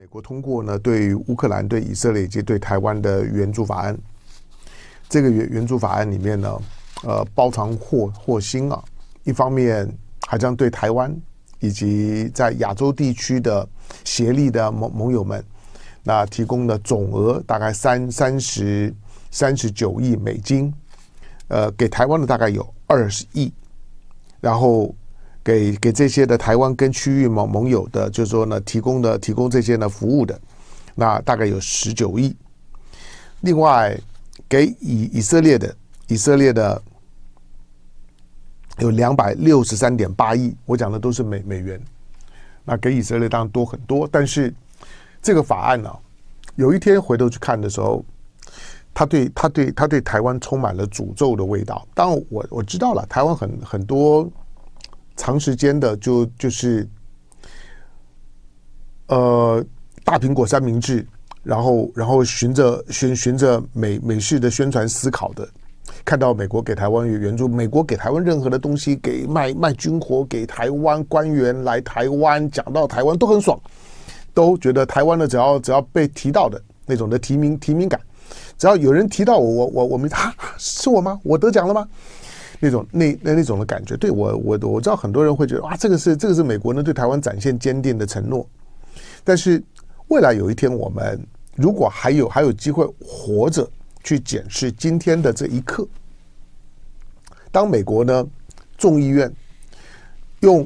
国通过呢对于乌克兰、对以色列以及对台湾的援助法案。这个援助法案里面呢，包藏祸心啊。一方面还将对台湾以及在亚洲地区的协力的盟友们，那提供的总额大概39亿美金，给台湾的大概有20亿，然后给这些的台湾跟区域盟友的，就是说呢提供这些呢服务的，那大概有19亿。另外给以色列的有263.8亿，我讲的都是美元。那给以色列当然多很多，但是这个法案呢，有一天回头去看的时候，他对台湾充满了诅咒的味道。当然我知道了，台湾很多长时间的就是大苹果三明治，然后循着美式的宣传思考的。看到美国给台湾援助，美国给台湾任何的东西，给卖军火给台湾，官员来台湾讲到台湾都很爽，都觉得台湾的只要被提到的那种的提名感，只要有人提到我们是我吗？我得奖了吗？那种的感觉，对我知道很多人会觉得哇，这个是美国呢对台湾展现坚定的承诺。但是未来有一天，我们如果还有机会活着去检视今天的这一刻，当美国呢众议院用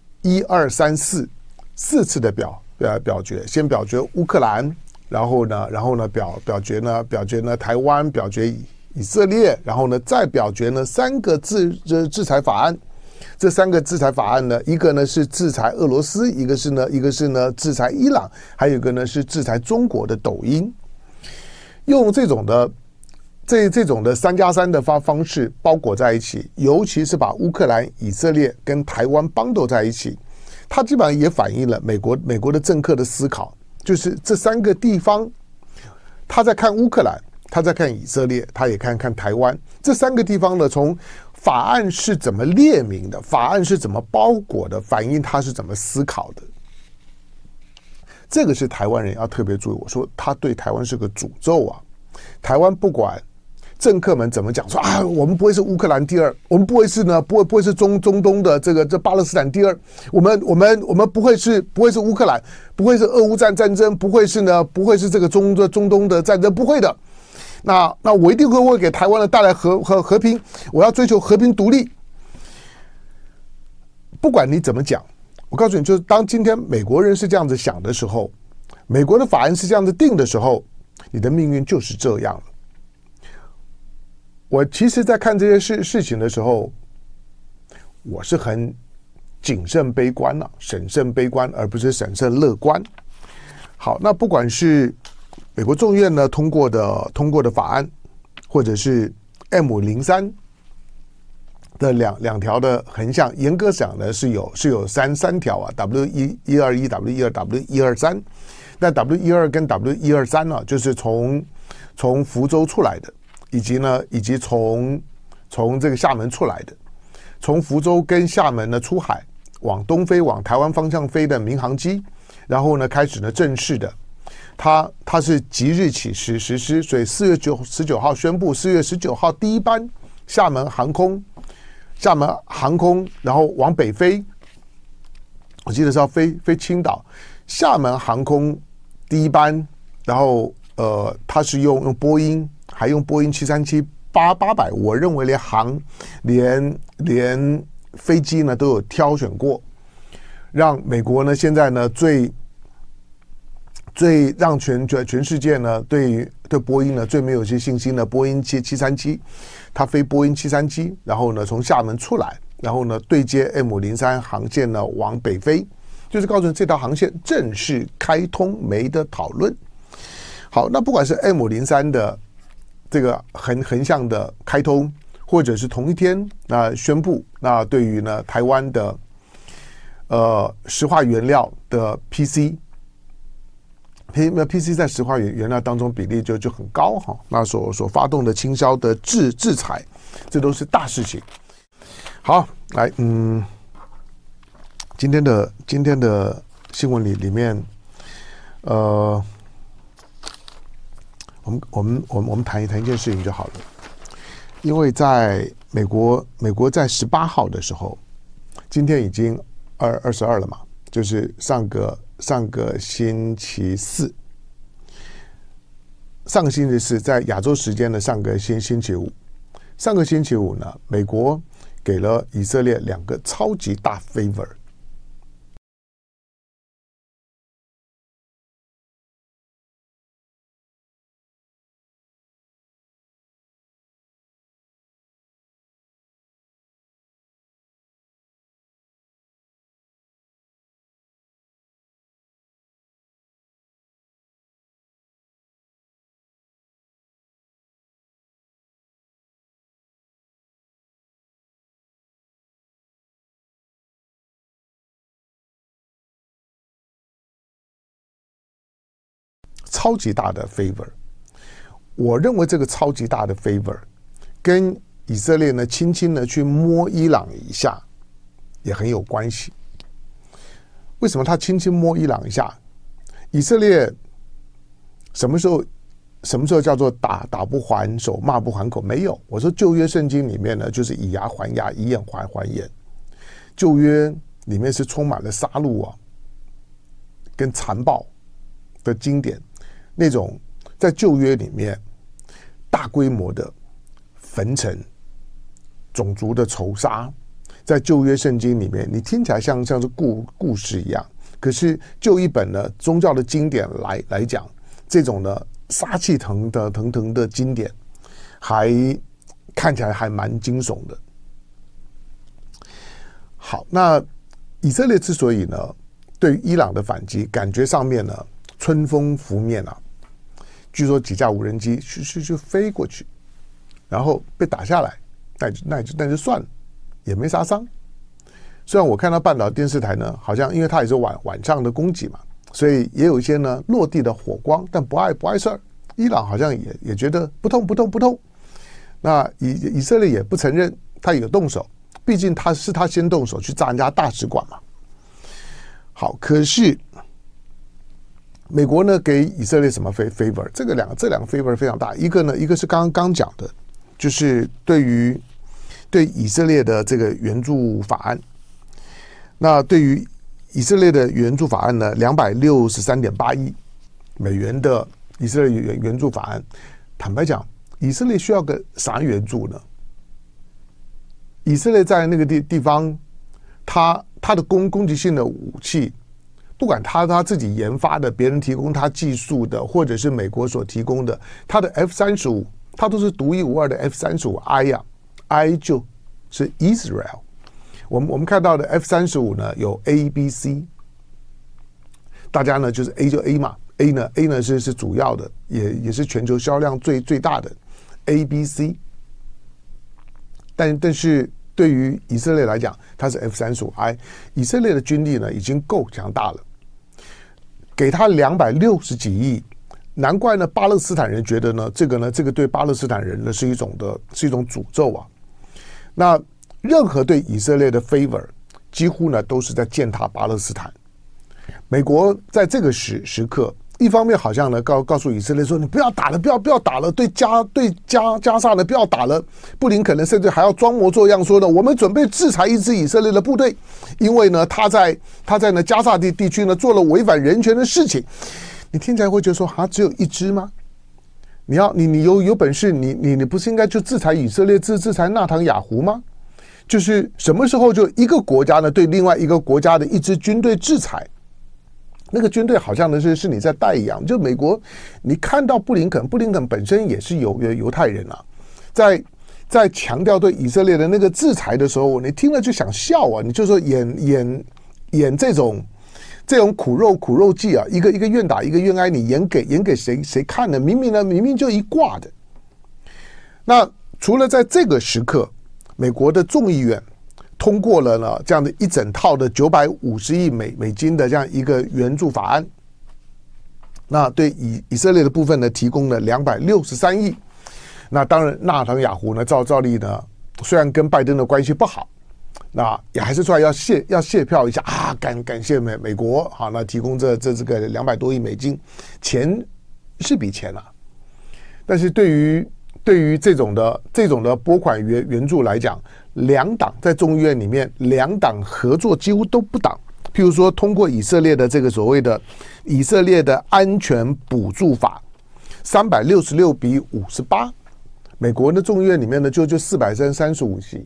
1、2、3、4次的表决，先表决乌克兰，然后呢表决呢台湾，表决以色列，然后呢再表决呢3个制裁法案。这3个制裁法案呢，一个呢是制裁俄罗斯，一个是呢制裁伊朗，还有一个呢是制裁中国的抖音。用这种的3+3的方式包裹在一起，尤其是把乌克兰、以色列跟台湾绑斗在一起，它基本上也反映了美国的政客的思考，就是这3个地方，他在看乌克兰，他在看以色列，他也看台湾。这3个地方呢，从法案是怎么列明的，法案是怎么包裹的，反映他是怎么思考的。这个是台湾人要特别注意。我说他对台湾是个诅咒啊！台湾不管政客们怎么讲，说啊，我们不会是乌克兰第2，我们不会是中东的这巴勒斯坦第2，我们不会是乌克兰，不会是俄乌战争，不会是这个中东的战争，不会的。那我一定会给台湾的带来和平，我要追求和平独立。不管你怎么讲，我告诉你，就是当今天美国人是这样子想的时候，美国的法案是这样子定的时候，你的命运就是这样了。我其实在看这些事情的时候，我是很谨慎悲观了，审慎悲观，而不是审慎乐观。好，那不管是美国众院呢通过的法案，或者是 M03的两条的横向，严格讲呢是有三条啊 ，W121、W12、W123。那 W12跟 W123呢，就是从福州出来的，以及从这个厦门出来的，从福州跟厦门呢出海往东飞，往台湾方向飞的民航机，然后呢开始呢正式的。它是即日起实施，所以4月19号宣布，4月19号第一班厦门航空，然后往北飞，我记得是要飞青岛，厦门航空第一班，然后它是用波音，还用波音737-800，我认为连飞机呢都有挑选过，让美国呢现在呢最让全世界呢对波音呢最没有些信心的波音737，它飞波音737，然后呢从厦门出来，然后呢对接 M03 航线呢往北飞，就是告诉你这条航线正式开通，没得讨论。好，那不管是 M03 的这个横向的开通，或者是同一天宣布，那对于呢台湾的石化原料的 PC 在石化原料当中比例就很高哈，那所发动的倾销的制裁，这都是大事情。好，来，今天的新闻里面， 我们谈一件事情就好了，因为在美国在18号的时候，今天已经22了嘛，就是上个星期四，在亚洲时间的上个星期五呢，美国给了以色列2个超级大 favor。超级大的 favor， 我认为这个超级大的 favor 跟以色列呢轻轻的去摸伊朗一下也很有关系。为什么他轻轻摸伊朗一下？以色列什么时候叫做打不还手，骂不还口？没有。我说旧约圣经里面呢，就是以牙还牙，以眼还眼。旧约里面是充满了杀戮啊，跟残暴的经典。那种在旧约里面大规模的焚城、种族的仇杀，在旧约圣经里面，你听起来像是故事一样，可是就一本呢宗教的经典来讲，这种呢杀气腾腾的经典，还看起来还蛮惊悚的。好，那以色列之所以呢对于伊朗的反击，感觉上面呢春风拂面啊，据说几架无人机就飞过去，然后被打下来，那就算了，也没啥伤。虽然我看到半岛电视台呢，好像因为它也是晚上的攻击嘛，所以也有一些呢落地的火光，但不碍事儿。伊朗好像也觉得不痛。那以色列也不承认他有动手，毕竟他先动手去炸人家大使馆嘛。好，可是美国呢给以色列什么 favor？ 这两个 favor 非常大。一个是刚讲的，就是对以色列的这个援助法案。那对于以色列的援助法案呢，263.8亿美元的以色列援助法案，坦白讲，以色列需要个啥援助呢？以色列在那个地方，它的攻击性的武器，不管他自己研发的，别人提供他技术的，或者是美国所提供的，他的 F-35，它都是独一无二的 F-35I 呀，I 就是 Israel。我们看到的 F-35呢有 A、B、C， 大家呢就是 A 就 A 嘛 ，A 呢是主要的，也是全球销量最大的 A、B、C。但是对于以色列来讲，它是 F-35I， 以色列的军力呢已经够强大了，给他260几亿，难怪呢巴勒斯坦人觉得呢这个对巴勒斯坦人呢是一种诅咒啊。那任何对以色列的 favor， 几乎呢都是在践踏巴勒斯坦。美国在这个时刻，一方面好像呢告诉以色列说，你不要打了，不要打了，对加沙呢不要打了。布林肯呢甚至还要装模作样说呢，我们准备制裁一支以色列的部队，因为呢他在呢加沙地区呢做了违反人权的事情。你听起来会觉得说，只有一支吗？你有本事，你不是应该就制裁以色列，制裁纳坦雅胡吗？就是什么时候就一个国家呢对另外一个国家的一支军队制裁，那个军队好像呢是你在带一样。就美国，你看到布林肯本身也是犹太人啊，在强调对以色列的那个制裁的时候，你听了就想笑啊！你就说演这种苦肉计啊，一个愿打一个愿挨，你演给谁看呢？明明就一挂的。那除了在这个时刻，美国的众议院通过了呢这样的一整套的950亿美金的这样一个援助法案，那对以色列的部分呢提供了263亿。那当然纳坦雅胡呢照例呢，虽然跟拜登的关系不好， 那也还是出来要谢票一下啊，感谢美国好，那提供这个200多亿美金，钱是笔钱啊，但是对于这种的拨款援助来讲，两党在众议院里面两党合作几乎都不党。譬如说，通过以色列的这个所谓的以色列的安全补助法，366比58，美国的众议院里面呢就435席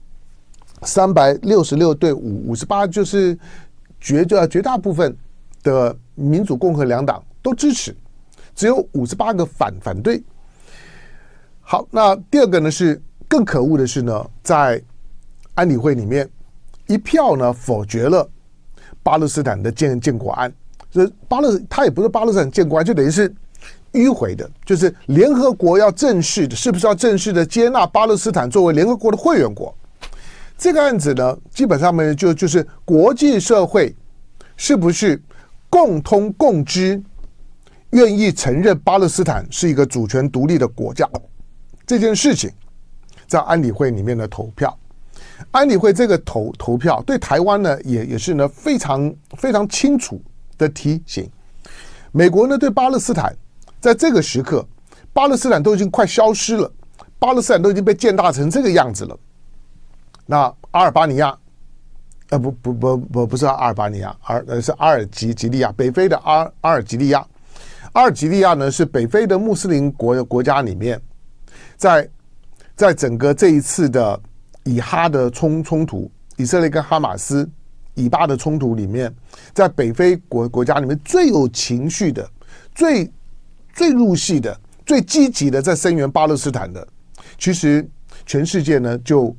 ，366对58，就是绝大部分的民主共和两党都支持，只有58个反对。好，那第二个呢是更可恶的是呢，在安理会里面一票呢否决了巴勒斯坦的建国案，他也不是巴勒斯坦建国案，就等于是迂回的，就是联合国要正式的，是不是要正式的接纳巴勒斯坦作为联合国的会员国？这个案子呢，基本上面就是国际社会是不是共通共知，愿意承认巴勒斯坦是一个主权独立的国家这件事情，在安理会里面的投票。安理会这个投票对台湾呢也是呢非常非常清楚的提醒，美国呢对巴勒斯坦在这个时刻，巴勒斯坦都已经快消失了，巴勒斯坦都已经被践踏成这个样子了。那阿尔巴尼亚，不是阿尔巴尼亚，是阿尔及利亚，北非的阿尔及利亚。阿尔及利亚呢是北非的穆斯林国家里面，在整个这一次的以哈的冲突，以色列跟哈马斯以巴的冲突里面，在北非国家里面最有情绪的、最入戏的、最积极的在声援巴勒斯坦的，其实全世界呢就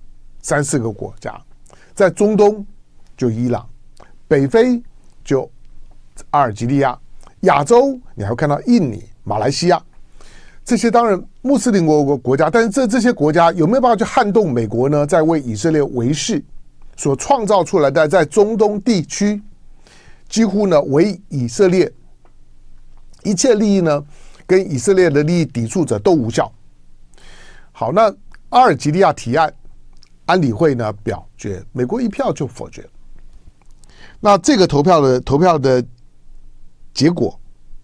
3-4个国家，在中东就伊朗，北非就阿尔及利亚，亚洲你还会看到印尼、马来西亚。这些当然穆斯林国家，但是这些国家有没有办法去撼动美国呢？在为以色列维系所创造出来的在中东地区，几乎呢为以色列一切利益呢跟以色列的利益抵触者都无效。好，那阿尔及利亚提案，安理会呢表决，美国一票就否决。那这个投票的结果，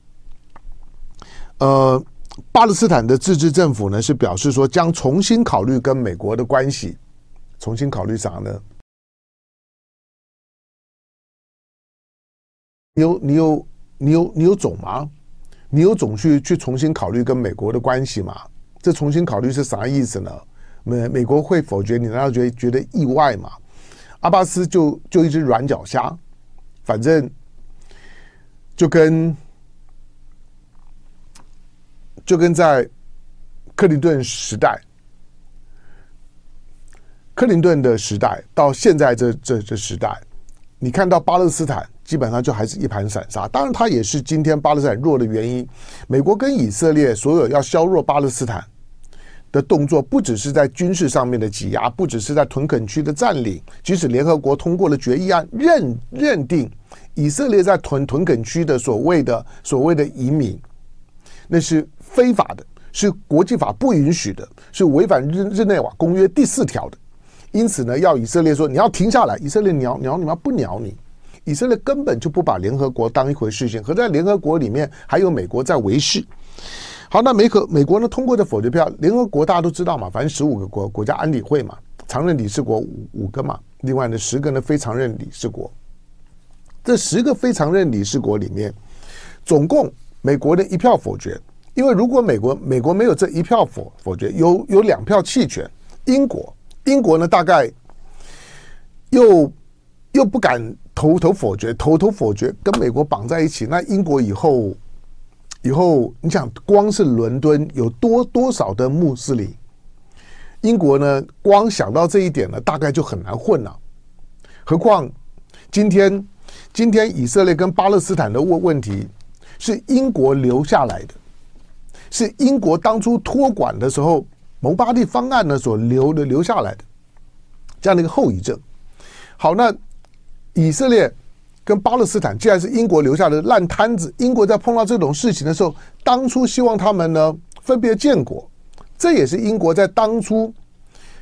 巴勒斯坦的自治政府呢是表示说将重新考虑跟美国的关系，重新考虑啥呢？你有种吗？你有种去重新考虑跟美国的关系吗？这重新考虑是啥意思呢？美国会否决，你难道觉得意外吗？阿巴斯就一只软脚虾，反正就跟在克林顿的时代到现在这时代，你看到巴勒斯坦基本上就还是一盘散沙。当然，它也是今天巴勒斯坦弱的原因。美国跟以色列所有要削弱巴勒斯坦的动作，不只是在军事上面的挤压，不只是在屯垦区的占领，即使联合国通过了决议案，认定以色列在屯垦区的所谓的移民，那是非法的，是国际法不允许的，是违反日内瓦公约第4条的。因此呢，要以色列说你要停下来，以色列鸟你吗？不鸟你。以色列根本就不把联合国当一回事情，和在联合国里面还有美国在维系。好，那美国呢通过的否决票，联合国大家都知道嘛，反正15个国家安理会嘛，常任理事国5个嘛，另外呢10个呢非常任理事国。这10个非常任理事国里面，总共美国的一票否决。因为如果美国没有这一票否决，有2票弃权，英国呢大概又不敢投否决，投否决跟美国绑在一起，那英国以后你想光是伦敦有多少的穆斯林，英国呢光想到这一点呢大概就很难混了。何况今天以色列跟巴勒斯坦的问题是英国留下来的，是英国当初托管的时候蒙巴蒂方案呢所留下来的这样的一个后遗症。好，那以色列跟巴勒斯坦既然是英国留下的烂摊子，英国在碰到这种事情的时候，当初希望他们呢分别建国，这也是英国在当初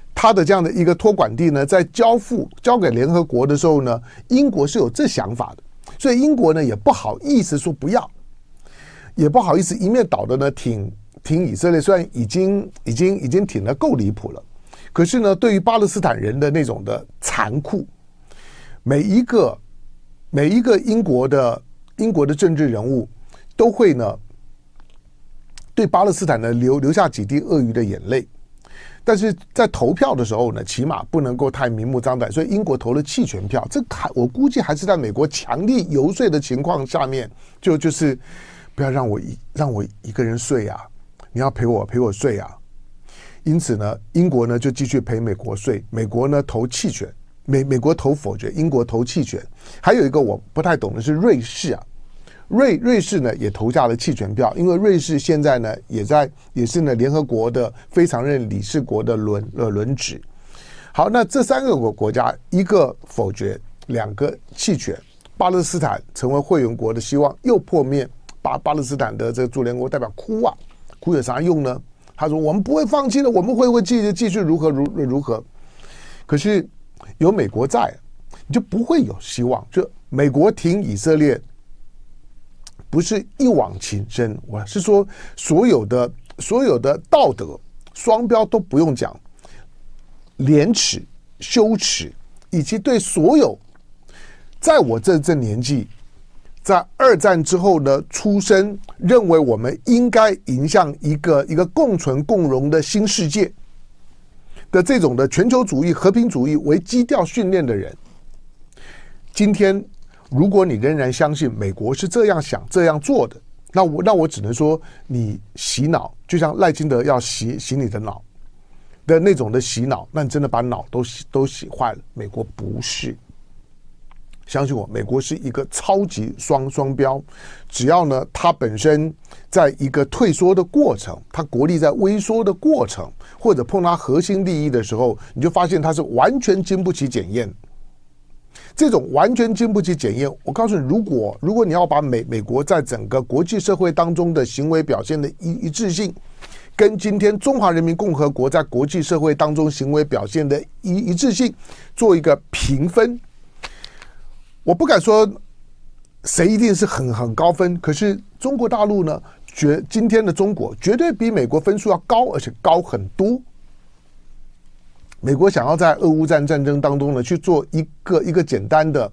他的这样的一个托管地呢，在交给联合国的时候呢，英国是有这想法的，所以英国呢也不好意思说不要，也不好意思一面倒的呢挺以色列，虽然已经挺得够离谱了，可是呢，对于巴勒斯坦人的那种的残酷，每一个英国的政治人物都会呢对巴勒斯坦呢流下几滴鳄鱼的眼泪。但是在投票的时候呢，起码不能够太明目张胆，所以英国投了弃权票。这我估计还是在美国强力游说的情况下面，就是不要让我一个人睡啊，你要陪我睡啊。因此呢，英国呢就继续陪美国睡，美国呢投弃权，美国投否决，英国投弃权。还有一个我不太懂的是瑞士啊。瑞士呢也投下了弃权票，因为瑞士现在呢也是呢联合国的非常任理事国的轮值。好，那这3个国家，一个否决，2个弃权，巴勒斯坦成为会员国的希望又破灭。巴勒斯坦的这个驻联合国代表哭有啥用呢？他说我们不会放弃的，我们会继续如何。可是有美国在，你就不会有希望。就美国挺以色列。不是一往情深，我是说所有的道德双标都不用讲，廉耻、羞耻，以及对所有在我这年纪，在2战之后呢出生，认为我们应该迎向一个共存共荣的新世界的这种的全球主义、和平主义为基调训练的人，今天。如果你仍然相信美国是这样想这样做的，那我只能说你洗脑，就像赖清德要洗你的脑的那种的洗脑，那你真的把脑都洗坏了。美国不是，相信我，美国是一个超级双标。只要呢，它本身在一个退缩的过程，它国力在微缩的过程，或者碰到核心利益的时候，你就发现它是完全经不起检验。这种完全经不起检验，我告诉你，如果你要把美国在整个国际社会当中的行为表现的一致性，跟今天中华人民共和国在国际社会当中行为表现的一致性做一个评分，我不敢说谁一定是很高分，可是中国大陆呢，今天的中国绝对比美国分数要高，而且高很多。美国想要在俄乌战争当中呢去做一个简单的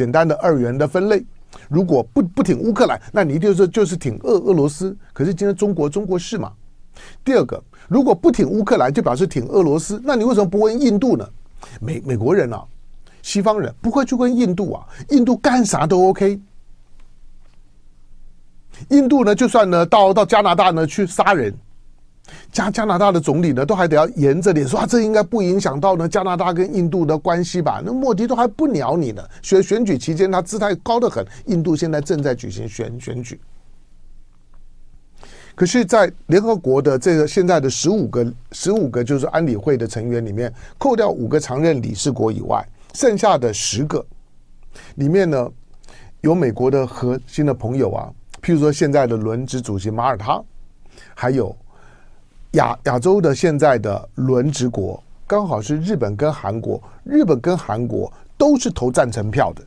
2元的分类，如果不挺乌克兰，那你一定就是挺俄罗斯。可是今天中国是嘛？第二个，如果不挺乌克兰，就表示挺俄罗斯，那你为什么不问印度呢？美国人啊，西方人不会去问印度啊，印度干啥都 OK。印度呢，就算呢到加拿大呢去杀人。加拿大的总理呢，都还得要沿着脸说这应该不影响到呢加拿大跟印度的关系吧？那莫迪都还不鸟你呢。选举期间他姿态高得很，印度现在正在举行选举。可是，在联合国的这个现在的15个就是安理会的成员里面，扣掉5个常任理事国以外，剩下的10个里面呢，有美国的核心的朋友啊，譬如说现在的轮值主席马耳他，还有。亚洲的现在的轮值国刚好是日本跟韩国，日本跟韩国都是投赞成票的。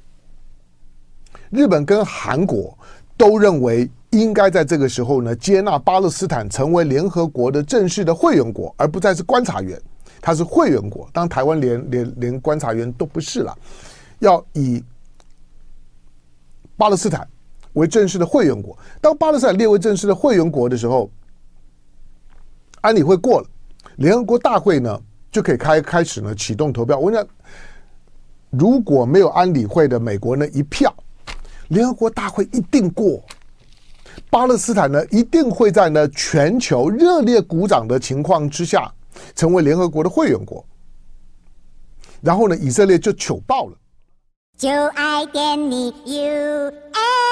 日本跟韩国都认为应该在这个时候呢接纳巴勒斯坦成为联合国的正式的会员国，而不再是观察员，它是会员国。当台湾连观察员都不是了，要以巴勒斯坦为正式的会员国。当巴勒斯坦列为正式的会员国的时候，安理会过了，联合国大会呢就可以开始呢启动投票。我跟你讲，如果没有安理会的美国呢一票，联合国大会一定过，巴勒斯坦呢一定会在呢全球热烈鼓掌的情况之下成为联合国的会员国，然后呢以色列就糗爆了。就爱点你 UFO。